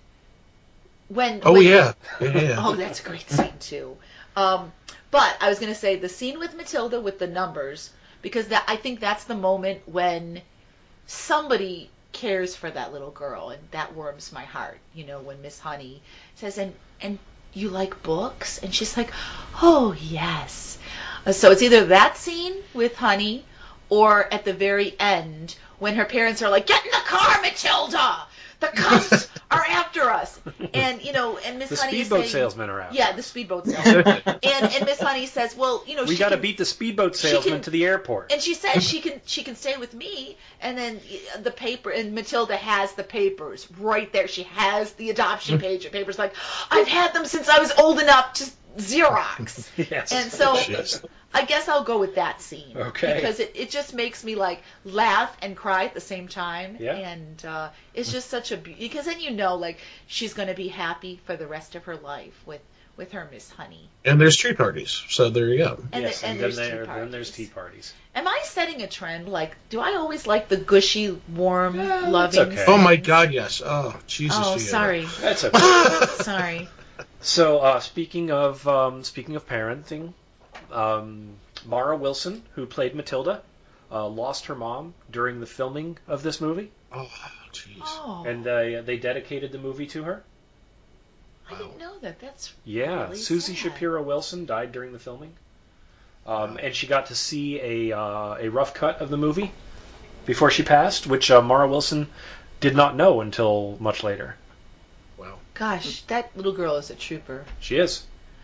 When Oh, when- yeah. Yeah, yeah. Oh, that's a great scene too. Um, but I was going to say the scene with Matilda with the numbers, because that I think that's the moment when somebody cares for that little girl, and that warms my heart. You know, when Miss Honey says, "And and you like books?" and she's like, "Oh yes." Uh, So it's either that scene with Honey, or at the very end when her parents are like, "Get in the car, Matilda! The cops are after us!" And you know, and Miss The Honey is speedboat saying, salesmen are out. Yeah, the speedboat salesman. and and Miss Honey says, "Well, you know, We she got to can- beat the speedboat she salesman can- to the airport. And she says she can she can stay with me, and then the paper, and Matilda has the papers right there. She has the adoption page. The paper's like, "I've had them since I was old enough to Xerox." Yes. And so Jeez. I guess I'll go with that scene. Okay. Because it, it just makes me like laugh and cry at the same time. Yeah. And uh, it's just such a be- because then you know like she's going to be happy for the rest of her life with with her Miss Honey. And there's tree parties, so there you go. And, yes, the, and, and, there's then, tea there, parties. then there's tea parties. Am I setting a trend? Like, do I always like the gushy, warm, Yeah, loving? that's okay. Oh my God, yes. Oh, Jesus. Oh, Fiona. sorry. That's okay. Sorry. So, uh, speaking of um, speaking of parenting, um, Mara Wilson, who played Matilda, uh, lost her mom during the filming of this movie. Oh, jeez. Oh. And uh, they dedicated the movie to her. I didn't know that. That's Yeah, really Susie sad. Shapiro Wilson died during the filming. Um, and she got to see a uh, a rough cut of the movie before she passed, which uh, Mara Wilson did not know until much later. Wow. Gosh, that little girl is a trooper. She is.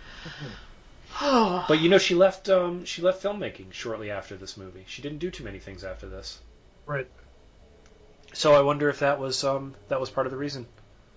Oh. But you know, she left um, she left filmmaking shortly after this movie. She didn't do too many things after this. Right. So I wonder if that was um, that was part of the reason.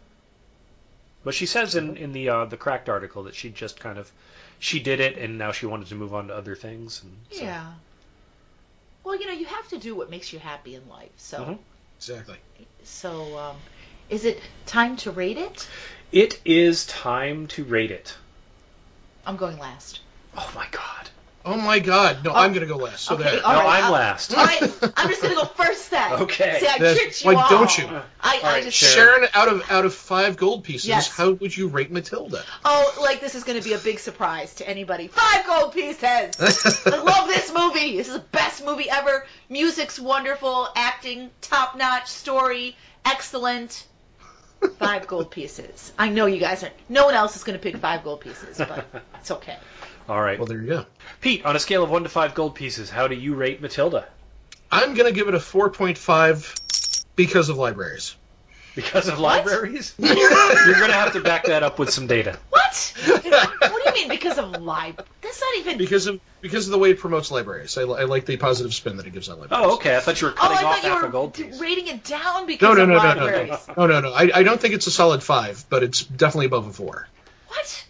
But she says in, in the uh, the Cracked article that she just kind of she did it and now she wanted to move on to other things. And so. Yeah. Well, you know, you have to do what makes you happy in life. So. Mm-hmm. Exactly. So, um, is it time to rate it? It is time to rate it. I'm going last. Oh my god. Oh my god. No, Oh. I'm going to go last. So Okay, there. all No, right, I'm I'll- last. All right, I'm just going to go first then. Okay. See, I That's- tricked you why all. don't you? I, All I right, just Sharon, out of out of five gold pieces, Yes. how would you rate Matilda? Oh, like this is going to be a big surprise to anybody. Five gold pieces. I love this movie. This is the best movie ever. Music's wonderful. Acting, top notch. Story, excellent. Five gold pieces. I know you guys are. No one else is going to pick five gold pieces, but it's okay. All right. Well, there you go. Pete, on a scale of one to five gold pieces, how do you rate Matilda? I'm going to give it a four point five because of libraries. Because of What? libraries? You're going to have to back that up with some data. What? What do you mean because of live? That's not even. Because of because of the way it promotes libraries. I, li- I like the positive spin that it gives on libraries. Oh, okay. I thought you were Oh, I cutting off thought you half were a gold d- piece. rating it down because No, no, of no, no, no, libraries. no, no, no. I, I don't think it's a solid five, but it's definitely above a four. What?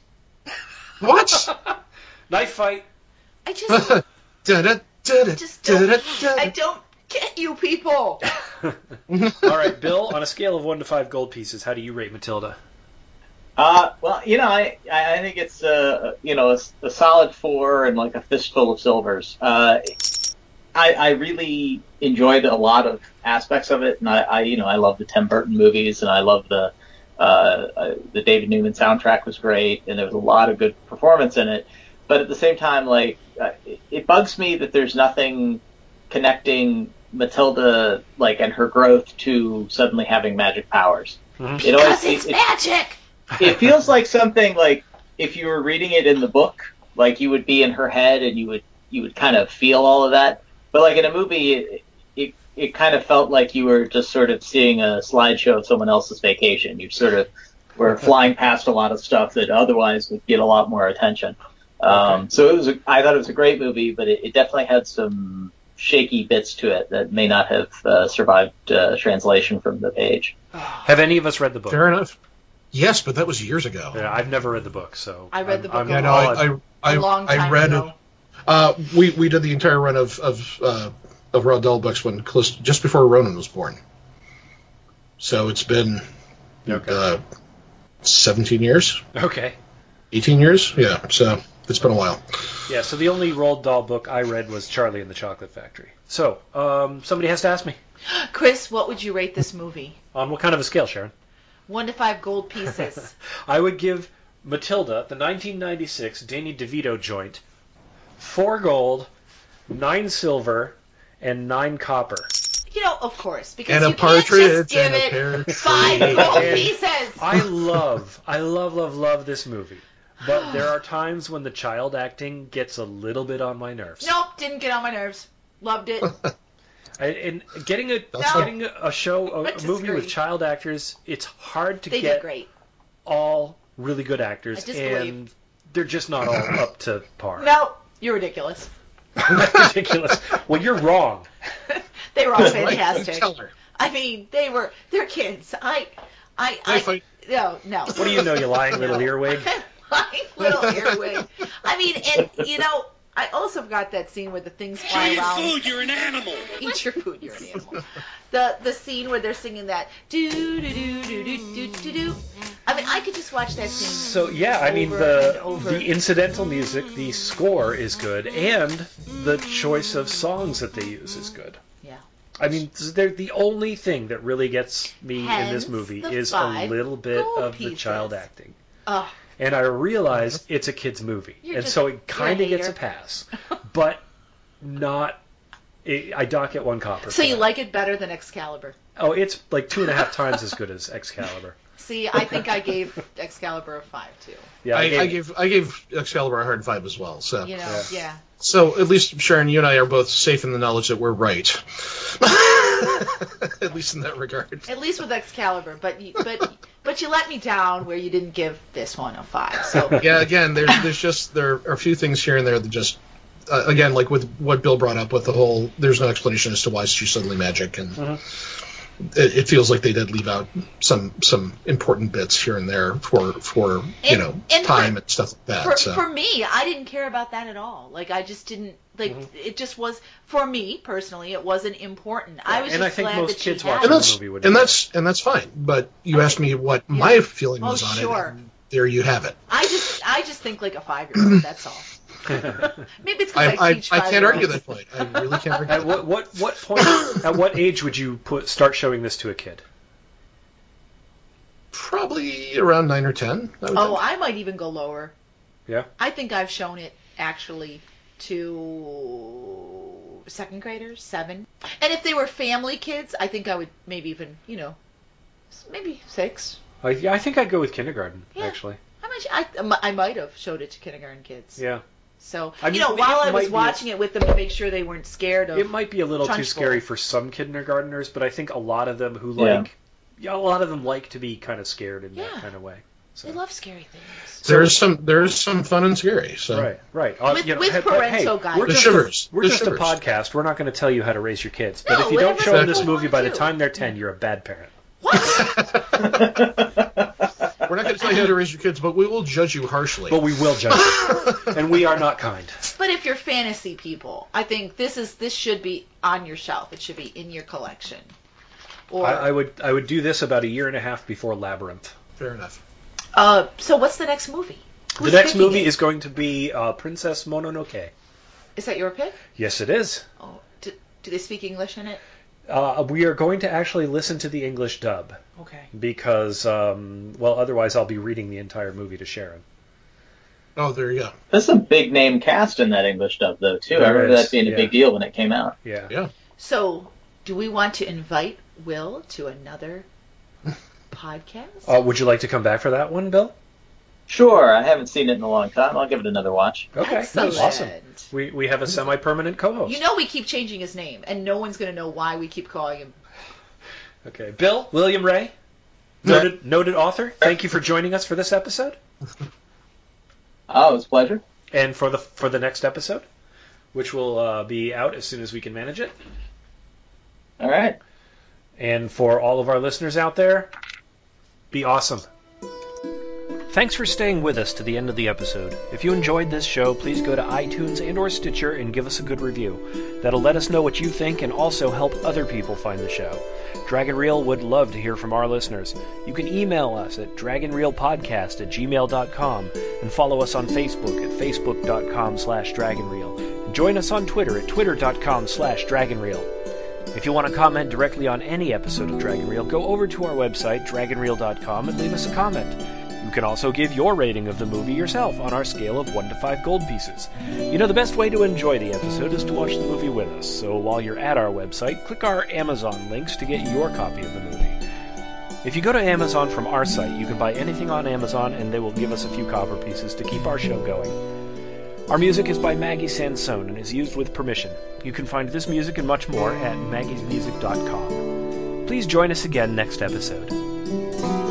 What? Knife fight. I just, Da-da, da-da, just don't. da-da, da-da. I don't get you people. All right, Bill, on a scale of one to five gold pieces, how do you rate Matilda? Uh, well, you know, I, I I think it's uh, you know, a, a solid four and like a fistful of silvers. Uh, I I really enjoyed a lot of aspects of it, and I, I you know I love the Tim Burton movies, and I love the uh, uh, the David Newman soundtrack was great, and there was a lot of good performance in it. But at the same time, like uh, it, it bugs me that there's nothing connecting Matilda like and her growth to suddenly having magic powers. Mhm. It always- Because it's it- it- magic. it feels like something like if you were reading it in the book, like you would be in her head and you would you would kind of feel all of that. But like in a movie, it it, it kind of felt like you were just sort of seeing a slideshow of someone else's vacation. You sort of were flying past a lot of stuff that otherwise would get a lot more attention. Um, Okay. So it was a, I thought it was a great movie, but it, it definitely had some shaky bits to it that may not have uh, survived uh, translation from the page. Have any of us read the book? Fair enough. Yes, but that was years ago. Yeah, I've never read the book, so I read I'm- the book I'm a Yeah, no, lot. I, I, I, A long I time read. ago. Uh, we we did the entire run of of uh, of Roald Dahl books when close just before Ronan was born. So it's been Okay. uh, seventeen years, Okay. eighteen years. Yeah, so it's been a while. Yeah, so the only Roald Dahl book I read was Charlie and the Chocolate Factory. So, um, somebody has to ask me. Chris, what would you rate this movie? On what kind of a scale, Sharon? One to five gold pieces. I would give Matilda, the nineteen ninety-six Danny DeVito joint, four gold, nine silver, and nine copper. You know, of course, because And a you can't partridge just give and a it pear five tree. gold And pieces. I love, I love, love, love this movie. But there are times when the child acting gets a little bit on my nerves. Nope, didn't get on my nerves. Loved it. I- And getting a No. getting a show, a, I a movie with disagree. child actors, it's hard to They get did great. all really good actors, I disbelieve. and they're just not all up to par. No, you're ridiculous. Ridiculous. Well, you're wrong. They were all Right, fantastic. tell her. I mean, they were. They're kids. I, I, I I. fight. No, no. What do you know, you lying little earwig? My little earwig. I mean, and you know, I also got that scene where the things fly around. Food, you're an animal. Eat your food, you're an animal. The the scene where they're singing that do do do do do do do do. I mean, I could just watch that scene. So yeah, I mean over the and over. the incidental music, the score is good, and the choice of songs that they use is good. Yeah. I mean, they're the only thing that really gets me in Hence this movie the is a five little bit gold of the pieces. child acting. Oh, And I realize it's a kid's movie, You're and just- so it kind you're of a gets a hater. pass, but not It, I dock it one copper. So you that. like it better than Excalibur? Oh, it's like two and a half times as good as Excalibur. See, I think I gave Excalibur a five too. Yeah, I, I, gave, I gave I gave Excalibur a hard five as well. So you know, yeah. yeah. So at least Sharon, you and I are both safe in the knowledge that we're right. At least in that regard. At least with Excalibur, but you, but but you let me down where you didn't give this one a five. So yeah, again, there's there's just there are a few things here and there that just. Uh, again, like with what Bill brought up with the whole, there's no explanation as to why she's suddenly magic, and mm-hmm. it, it feels like they did leave out some some important bits here and there for for you and, know and time for, and stuff like that. For, so. for me, I didn't care about that at all. Like I just didn't like mm-hmm. it. Just was for me personally, it wasn't important. Yeah, I was and just I think glad most that kids she watching had the movie would. And that's and that's fine. But you okay. asked me what yeah. my feeling was oh, on sure. it. And there you have it. I just I just think like a five year old. That's all. Maybe it's because I, I teach I, I can't argue that point. I really can't argue. At what, what what point? At what age would you put start showing this to a kid? Probably around nine or ten. I oh, think. I might even go lower. Yeah. I think I've shown it actually to second graders, seven. And if they were family kids, I think I would maybe even you know, maybe six. I, yeah, I think I'd go with kindergarten yeah. actually. I, I might have showed it to kindergarten kids. Yeah. So, I mean, you know, while I was a, watching it with them to make sure they weren't scared of it might be a little too scary for some kindergartners, but I think a lot of them who like, yeah, yeah a lot of them like to be kind of scared in yeah. that kind of way. So. They love scary things. There's some there's some fun and scary. So. Right, right. Uh, with you know, with hey, parental hey, guidance. We're the just, shivers. A, we're the just shivers. a podcast. We're not going to tell you how to raise your kids. But no, if you don't show them this exactly. movie by the time they're ten, you're a bad parent. What? We're not going to tell you how to raise your kids, but we will judge you harshly. But we will judge you, and we are not kind. But if you're fantasy people, I think this is this should be on your shelf. It should be in your collection. Or I, I would I would do this about a year and a half before Labyrinth. Fair enough. Uh, so what's the next movie? Who's the next movie it? is going to be uh, Princess Mononoke. Is that your pick? Yes, it is. Oh, do, do they speak English in it? Uh, we are going to actually listen to the English dub. Okay. Because, um, well, otherwise I'll be reading the entire movie to Sharon. Oh, there you go. There's a big name cast in that English dub, though, too. There I remember is, that being a yeah. big deal when it came out. Yeah. Yeah. So, do we want to invite Will to another podcast? Uh, would you like to come back for that one, Bill? Sure. I haven't seen it in a long time. I'll give it another watch. Okay. Excellent. Awesome. We we have a semi-permanent co-host. You know we keep changing his name, and no one's going to know why we keep calling him. Okay. Bill, William Ray, noted, noted author, thank you for joining us for this episode. Oh, it was a pleasure. And for the for the next episode, which will uh, be out as soon as we can manage it. All right. And for all of our listeners out there, be awesome. Thanks for staying with us to the end of the episode. If you enjoyed this show, please go to iTunes and or Stitcher and give us a good review. That'll let us know what you think and also help other people find the show. Dragon Reel would love to hear from our listeners. You can email us at dragonreelpodcast at gmail dot com and follow us on Facebook at facebook.com slash dragonreel. And join us on Twitter at twitter.com slash dragonreel. If you want to comment directly on any episode of Dragon Reel, go over to our website, dragonreel dot com, and leave us a comment. You can also give your rating of the movie yourself on our scale of one to five gold pieces. You know, the best way to enjoy the episode is to watch the movie with us, so while you're at our website, click our Amazon links to get your copy of the movie. If you go to Amazon from our site, you can buy anything on Amazon and they will give us a few copper pieces to keep our show going. Our music is by Maggie Sansone and is used with permission. You can find this music and much more at maggies music dot com. Please join us again next episode.